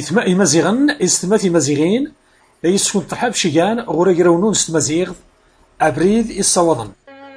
إثماء مزيغن استمات مزيغين لا يسكن ترحاب شيان غورا يراونون استمازيغ أبريد الصوضن.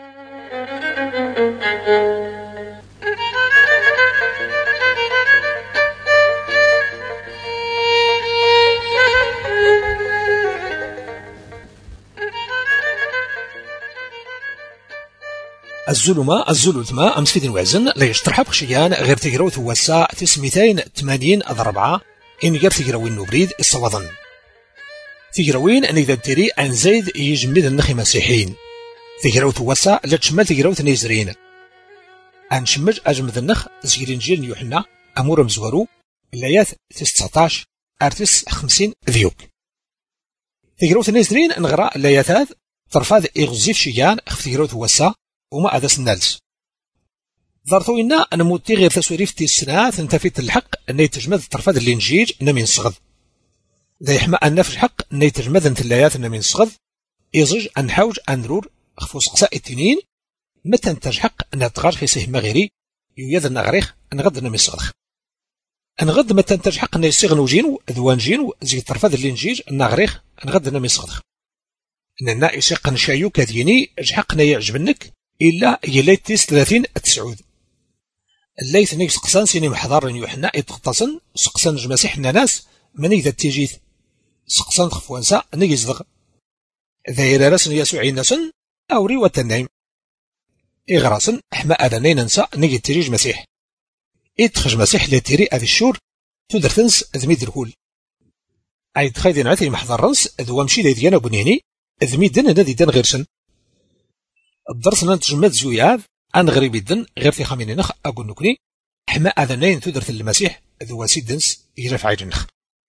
الزلوثما أمس في وازن لا يشترحب خشيان غير تقراو توسع 980 أضربعة إن غير تقراوين نبريد الصوضن تقراوين أن إذا تري أن زيد يجمد النخي مسيحين تقراو توسع لا تشمل تقراو تنيزرين أن شمج أجمد النخ زيرين جيل يوحنا أمور مزورو الآيات 19 أرتس 50 ذيوك تقراو تنيزرين نغرا الآيات طرفاد إغزيف شيان خف تقراو توسع وما أدس النالس ضرطو إنا أن موتي غير تسويريف تيسنا تنتفيت الحق أن يتجمد الطرفات اللي نجيج نمين صغد ذا يحمى أن نفس الحق أن يتجمد انتلايات نمين صغد يزج أن حوج أن رور خفوس قساء التنين متى انتج حق أن تغار خيسيه مغيري يويد النغريخ أن غد نمين صغد أن غد متى انتج حق أن يصيغ نوجين ذوان جين زي الطرفات اللي نجيج النغريخ أن غد نمين صغد أن النائس يقن شايو كذيني اجحقنا يعجبنك إلا يليت تيس 30 التسعود الليث نيك سقسان سيني محضر يوحنا يتغطسن سقسان جماسيح ناس من إذا تيجيث سقسان خفوانسا نيزدغ ذاير رسن يسوعي ناسن أوري وتنعيم إغراسن أحما أدنين ننسى نيجي تيجيج مسيح إتخج مسيح لتيري أذي الشور تدرتنس ذميد الهول أي تخيدين عثي محضر رنس ذوامشي ذي ديانا بنيني ذميدن نذي دان غيرسن الدرس نتجمد زوياذ أن غريب الدن غير في خامين نخ أقول نكني حما أذنين تدرت المسيح ذو سيدنس يجرف عيد النخ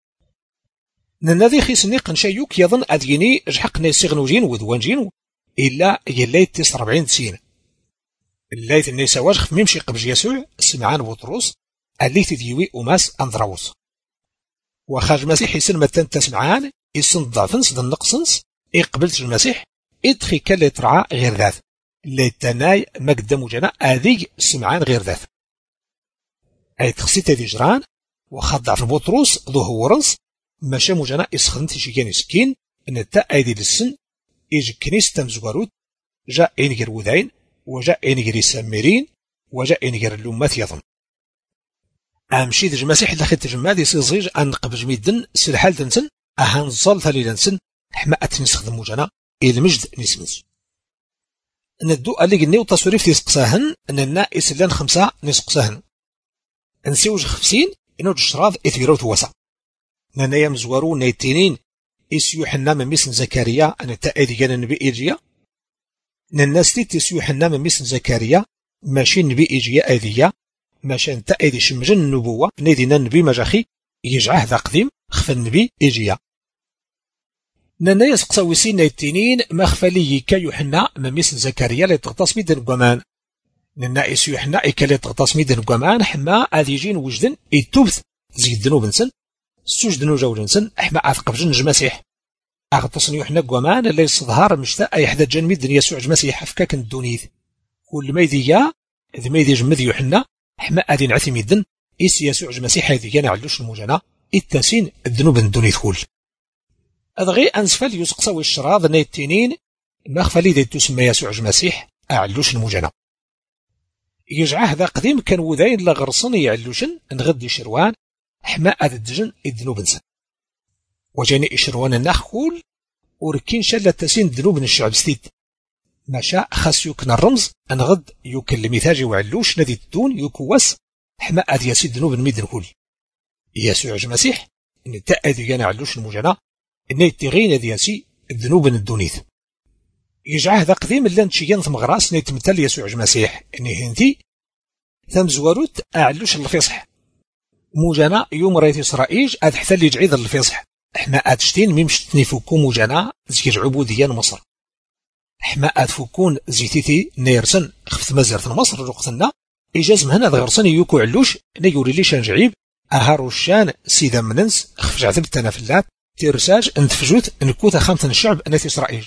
ننذي خيسني قنشيوك يظن أديني اجحقنا يسيغنوجين وذوانجين إلا يليت 49 سين الليت الناس واجخ ميمشي قبج يسوع سمعان بطروس اللي تديوي أماس أندراوس وخارج مسيح يسن متن تسمعان يسن ضعفنس ذن نقصنس يقبلت المسيح إدخي كاللي يترعى غير ذات اللي تناي مقدم جنا أذي سمعان غير ذات أي تخصيت ذي جران وخضع في بطروس ذو هورنس ماشا مجنا إسخنتي شيكين سكين أن التا أيدي للسن إيج كنيس تمزغروت جاء إنجر وذين وجاء إنجر يسميرين وجاء إنجر اللومات يظن أمشي ذي جماسيح داخل تجمع ذي سيزيج أن قبج ميدن سلحال تنسن أهان صال ثالي لنسن حماءة نستخدم جنا المجد نسمز ندو اللي قلني وتصريف تسقساهن أن النائس لان 5 نسقساهن نسيوج 50 إنو الشراض إثيرو توسع نانا مزوارو نيتينين إسيو حنا من مثل زكريا أن التأيدي كان النبي إيجيا نالناس تيت إسيو حنا من مثل زكريا ماشي النبي إيجيا أيديا ماشي التأيدي شمجن النبوة نيدينا النبي مجاخي يجعه ذا قديم خف النبي إيجيا نانا يسقساوي سين التنين مخفلي كي يوحنا من مثل زكريا لتغطس ميدن القمان نانا إسيو حنا إكا لتغطس ميدن القمان حما أذيجين وجدن إتوبث زيد ذنوب نسن سوجدنو جوج نسن حما أثقف جنج مسيح أغطسن يوحنا القمان اللي يصدهار مشتاء أي حدا جن ميدن يسوع مسيح فكاك الدونيث كل ما يديا إذ ما يدي جمد يوحنا حما أذين عثي ميدن إس يسوع مسيح هذي كان علوش المجانا التاسين الذنوب الدونيث كل أدغي أنسفل يسقساوي الشراض نيتينين مخفلي ذي تسمى يسوع المسيح أعلوش المجانا يجعه ذا قديم كان وذين لغرصن يعلوشن نغدي شروان حما أدجن الذنوب نسن وجاني إشروان النخول وركين شلة تسين ذنوب الشعب ستيد ماشا خاص يكن الرمز أنغد يوكل المثاج وعلوش نذي الدون يكوس حما أد يسيد ذنوب الميدن كل يسوع المسيح إن تأذي كان علوش المجانا إن يتغين ذي يسي الذنوب الدونيث يجعه ذا قديم اللي نتشيان ثم غراس نيتمثل يسوع المسيح إني هنتي ثم زواروت أعلوش الفصح موجانا يوم ريت إسرائيل أد حتى اللي يجعيد الفصح إحنا أدشتين ميمشتني فكون موجانا زير عبوديان مصر إحنا أدفكون زيتيتي نيرسن خفت مزرة مصر رقصنا إجاز مهنا ذغرسن يوكو علوش نيوري ليش نجعيب أهاروشان سيدا مننس خفج عذبتنا في اللاب تيرساج انتفجوت نكوث خامة الشعب ناس إسرائيل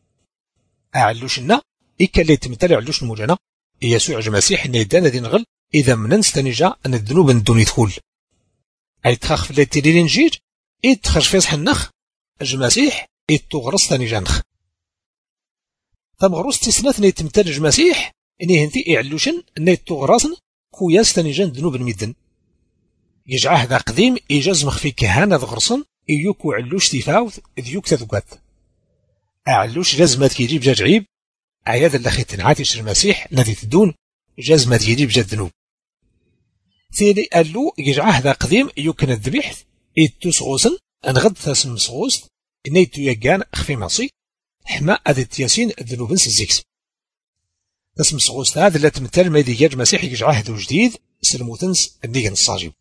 أعلوشنا إيكا اللي تمتلع علوش الموجانا يسوع المسيح نيدان ذي نغل إذا مننس تنجا أن الذنوب ندون يدخل أي تخاف في التيرين جيج تخرج في صح النخ المسيح تغرس ثاني جانخ تمغروس تسنات تمتل المسيح إني هنتي إعلوشن إني تغرسن كوياس ثاني جان ذنوب الميدن يجعه ذا قديم إيجاز مخفي كهانة ذغرسن إيوكو علوش تفاوث ذيوك تذقات أعلوش جازمات كيجي بجا جعيب عياذ اللخي تنعاتيش المسيح نذي تدون جازمات كيجي بجا الذنوب ثاني قالو يجعه ذا قديم يمكن الذبيح تسغوسن أنغد ثاسم سغوس إني تيجان خفي معصي حما أذي تياسين الذنوب نسزيكس ثاسم سغوس هذا لا تمثل ما يديجاج مسيح يجعه ذو جديد سلموتنس النيجن الصاجب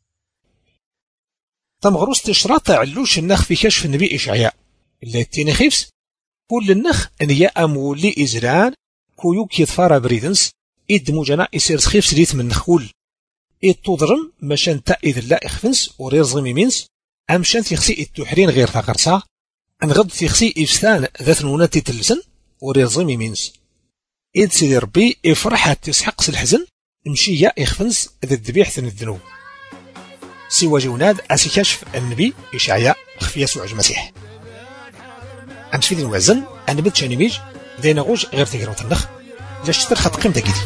تمغروس تشرط علوش النخ في كشف النبي إشعياء اللي تينخيفس كل النخ أن يأمول لي إزران كويوك يتفارى بريدنس إدموجنا يصير سخيف سليت من نخول تضرم مشان تأذ لا إخفنس وريرزغ ميمينس أمشان تيخسي التحرين غير فقرصا أنغد تيخسي إفسان ذات نوناتي تلسن وريرزغ ميمينس إد سيدي ربي إفرحة تسحقس الحزن مشي إخفنس ذا الذبيح ثن الذنوب سوى جوناد أسي كشف النبي إشعياء خفي يسوع المسيح عند فيدي الوزن أنا بدت شانيميج دينا غوج غير تقروت النخ لاش ترخط قيمة كيدي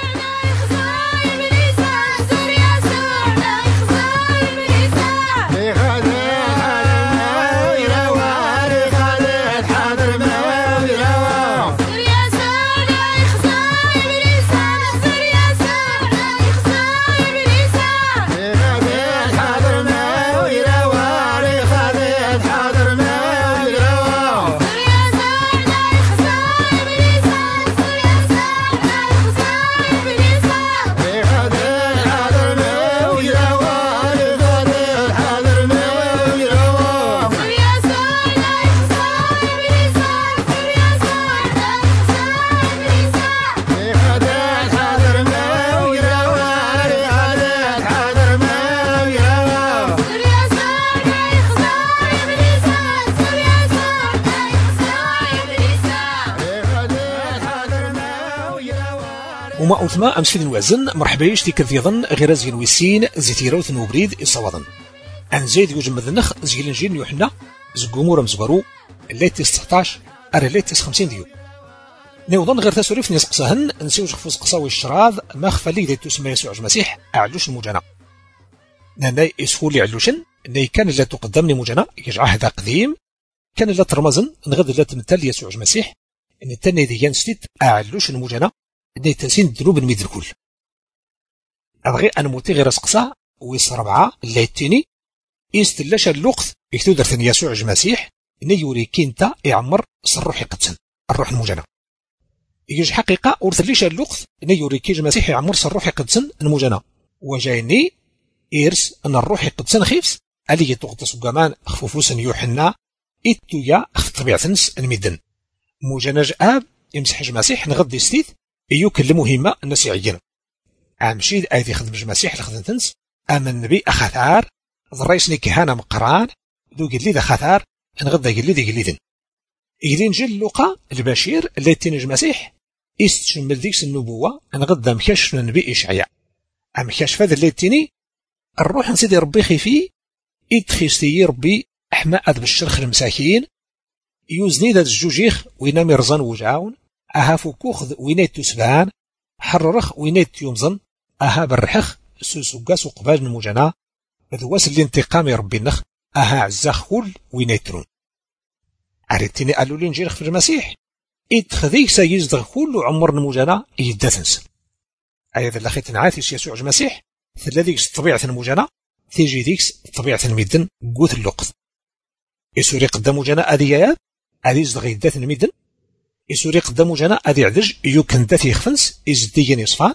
وما أثما أمس في الوزن مرحبايش تيكذيضن غير زين ويسين زيتيروث نوبريد إصوادن أن زيد يوجم ذنخ زيلن جين يوحنا زقومور مزبرو الليت 19 الليت 50 ديو نيوضن غير تسوريف نسقسهن نسيوج خفوز قصاوي الشراذ ما خفالي دي تسمى يسوع المسيح أعلوش المجانا ناي إسفولي علوشن ناي كان لا تقدمني مجانا يجعه ذا قديم كان لا ترمزن نغد لا تمثل يسوع المسيح إن التاني دي ينستيت أعلوش المجانا ناي تنسين الذنوب الميد الكل أبغي أن موتي غير سقسا ويس 4 اللي التاني إستلاش اللقث يكتودر ثاني يسوع المسيح إن يوري كينتا يعمر صروح يقتسن الروح المجانا يجي حقيقة ورثليش اللقث إن يوري كي المسيح يعمر صروح يقتسن المجانا وجايني إيرس أن الروح يقتسن خيفس ألي تغطس كمان خفوفوس يوحنا إتويا أخف طبيعة الميدن مجانا آب يمسح المسيح نغدي ستيث يكلمو هما الناس يعينا عمشيد أيدي خدم المسيح لخدمتنس أما النبي أخثار ضريسني كهانة مقران ذو قل لي ذا خثار نغدا قل لي ذي قل لي ذن إذن جل لقى البشير اللي تنج مسيح استشمل ذيكس النبوة نغدا مكشف النبي إشعياء مكشف هذا اللي تني الروح نسيدي ربي خيفي إدخيستي ربي أحماء بالشرخ المساكين يوزني ذا الجوجيخ وينام يرزان وجعون أها فكوخذ وينيت تسبان حررخ وينيت يومزن أها بالرحخ سوسوقاس وقبال المجانا ذواس الانتقام ربي النخ أها عزاخ كل وينيترون عرفتني قالوا لي نجي في المسيح إدخذيك سيزدغ كل عمر المجانا يدثنس أيضا الأخي تنعاتيش يسوع المسيح ثلاثيك طبيعة المجانا تيجي ديكس طبيعة الميدن قوت اللقث يسوري قدام جنا أذيات أذي يزدغ يدث الميدن يسوري قدام جنا أذي عدج يمكن دث يخفنس يزديين يصفى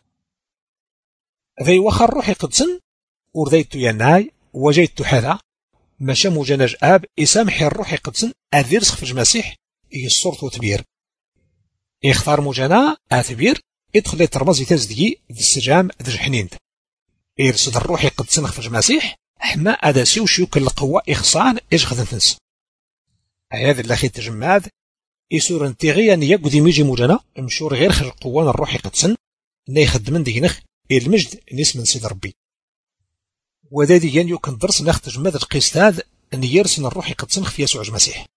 ذي وخر روحي قدسن ورذيت يناي وجيت حذا مشى مجنج آب يسامح الروح قدسن أذي رسخ في المسيح يصورت وتبير يختار مجانا أثبير يدخل يترمزي تزدي ذي السجام ذي الحنين يرسد الروح قدسن في المسيح حما أداسي وشيوك القوة إخصان إيش خذن فنس هذا الأخي تجماد يسور انتغي أن يقضي ميجي مجانا مشور غير خل القوان الروح قدسن إنه يخدمن دينخ المجد نسمن سيد ربي وذا ديان يمكن درس ناخد ماذا القيستاد ان يرسن الروح يقدسن في يسوع المسيح.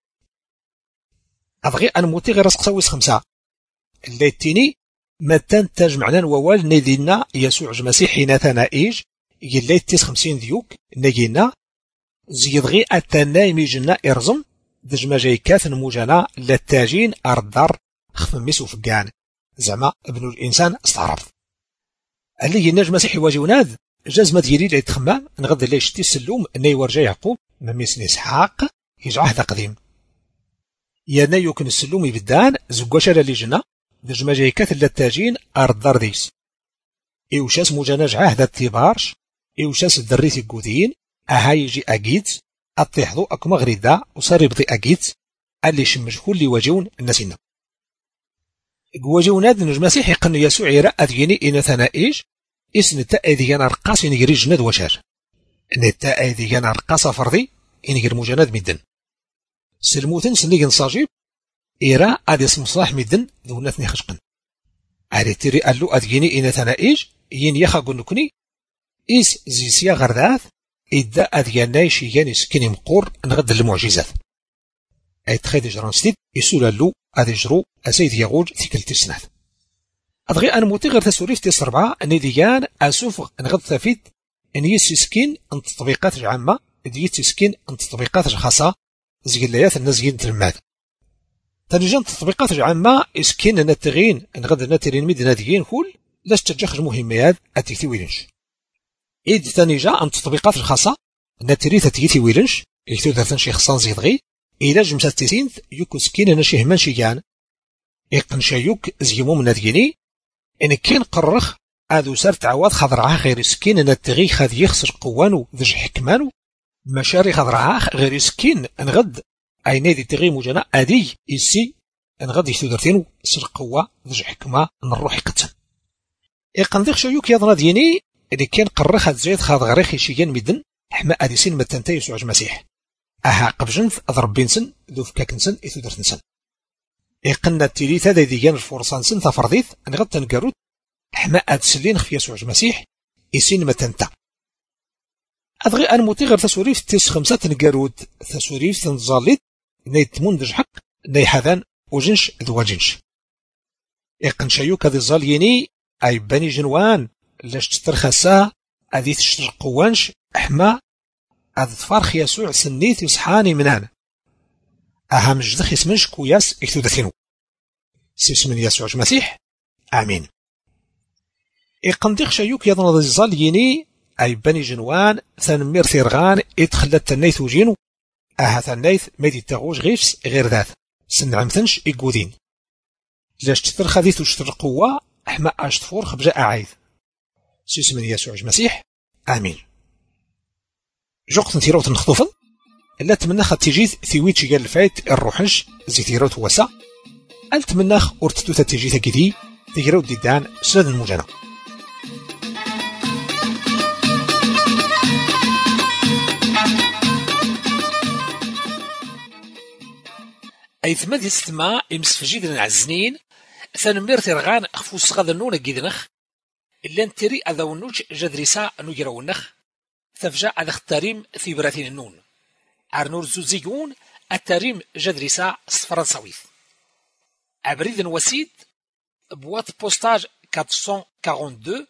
أبغي أن موتي غير سقساويس 5 اللي التيني ما تنتج معنا ووال ندينا يسوع المسيح حين ثنائج يلي تيس 50 ديوك نجينا زيدغي أتناي ميجنا إرزم دجما جايكات نموجنا للتاجين أردار خفميسو فقان زعما ابن الإنسان استعرض اللي يناج مسيح يواجهوناد جازمة ديالي لي تخمام نغد اللي شتي السلوم اني ورجا يعقوب مميس اسحاق يجعه ذا قديم يانا يمكن السلوم يبدان زكواشا اللي جنا دجما جايكات للتاجين أردار ديس إيوشاس موجانا جعاه ذا التبارش إيوشاس الدريت القودين أهاي يجي أكيد أطيحضو أكما غريدا وصاري بضي أكيد اللي شمجهو اللي واجهون الناسينا واجهوناد نجم مسيح يقن يسوع يرى أديني إن ثنائج إسن التأذيان أرقاس ينجري جند وشار إن التأذيان أرقاس فرضي ينجر مجند مدن سلموتن سنيجن صاجيب إيرا أدي اسم صلاح مدن دونتني خشقن أري تيري ألو أديني إن ثنائج ين يخاقو نكني إس زيسيا غرداث إدا أدياناي شيان يسكني مقور نغد المعجزات أي تخيد جران ستيد يسول اللو أدي جرو أسيد يغوج تيكلتي سنات أدغي أنا موتي غير تسوريف تيس 4 أني ديان أسوف نغد ثافيت أن يسكن أن تطبيقات العامة دي تسكن أن تطبيقات الخاصة زيلايات الناس جين تلماد تنجان تطبيقات العامة إسكن أن التغين نغد ناترين ميدنا ديين كل لاش تجخج مهمات أتيتي ويلنش إيد تنجا أن تطبيقات الخاصة ناتري تتيتي ويلنش يكتو ذاتن شي خصان زيدغي إلا جمسات تيسينث يوكو سكين أنا شي همان شيان إيقن شايوك زيمو من ديني إن كين قرخ أذو سار تعواد خضرعاه غير سكين أنا تغي خذ يخسر قوانو ذج حكمانو مشاري خضرعاه غير سكين أنغد أين دي تغي مجانا أدي إسي أنغد يثودرتينو سر قوة ذج حكمة نروح قتن إيقن ديخ شايوك يضنا ديني إن كين قرخ زيد خاض غريخي شيان مدن حما أدي سين متنتي يسوع المسيح أها قبجنث أضربينسن ذو فكاكنسن إثودرتنسن إقنا التيليث هذا ديان الفرصانسن تفرضيث أنغد تنقرود حما أدسلين خف يسوع المسيح إسين متنتا أدغي أن موتي غير تسوريف تيس 5 تنقرود تسوريف تنظاليت نيت مندج حق ني حذان وجنش ذو جنش إقن شايوك هذي الظاليني أي بني جنوان لاش تسترخسا أذي تشتر قوانش أحما أذ تفارخ يسوع سنيث يصحاني منان أهم جدخ اسمنش كوياس اكتودثينو سيسمن يسوع المسيح آمين إقنديق شايوك يضن ذي يني أي بني جنوان ثنمير ثيرغان إتخلت تنيث وجينو أها ثنيث ميدي تغوش غيفس غير ذات سنعمثنش إقودين لاش تترخ ذي تشتر قوة أحما أشتفور خبجاء عايث سيسمن يسوع المسيح آمين جوقت نتيروت نخطفن لا تمناخ تيجيث ثيويتشي قال الفايت الروحنش زي تيروت وسا التمناخ ورتتو تيجيث كذي تيروت ديدان سلاد المجانا أي ثماد يستمع يمسفجيد العزنين ثنمير تيرغان خفوس غادا نونا قيدنخ إلا نتري أذا ونوش جدريسا نجراونخ تفجع على التريم في براتين النون أرنور زوزيقون التريم جدريسا فرنساويث أبريد وسيد بوات بوستاج 442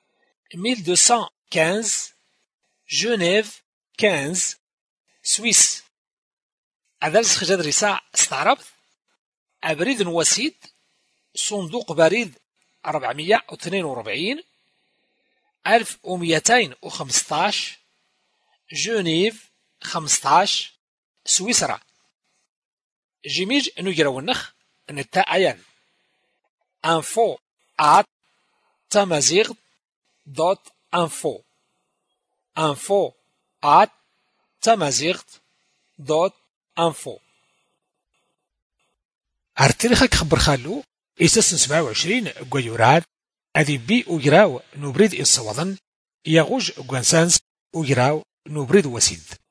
1215 جنيف 15 سويس أدلس جدريسا استعربت أبريد وسيد صندوق بريد 442 1215 جنيف 15 سويسرا جيميج نجراونخ نتا أيان info@tamazight.info info@tamazight.info أرتلخك خبر خالو إساس 27 قيوراد أذي بي أجراو نبريد الصوضن يغوج قنسانس أجراو نبريد وسيد